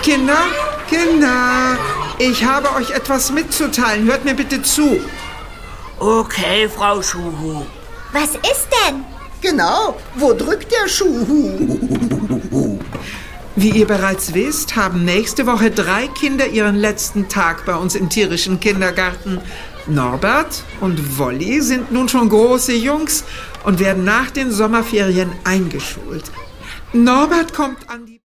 Kinder, ich habe euch etwas mitzuteilen. Hört mir bitte zu. Okay, Frau Schuhu. Was ist denn? Genau, wo drückt der Schuhu? Wie ihr bereits wisst, haben nächste Woche 3 Kinder ihren letzten Tag bei uns im tierischen Kindergarten. Norbert und Wolli sind nun schon große Jungs und werden nach den Sommerferien eingeschult. Norbert kommt an die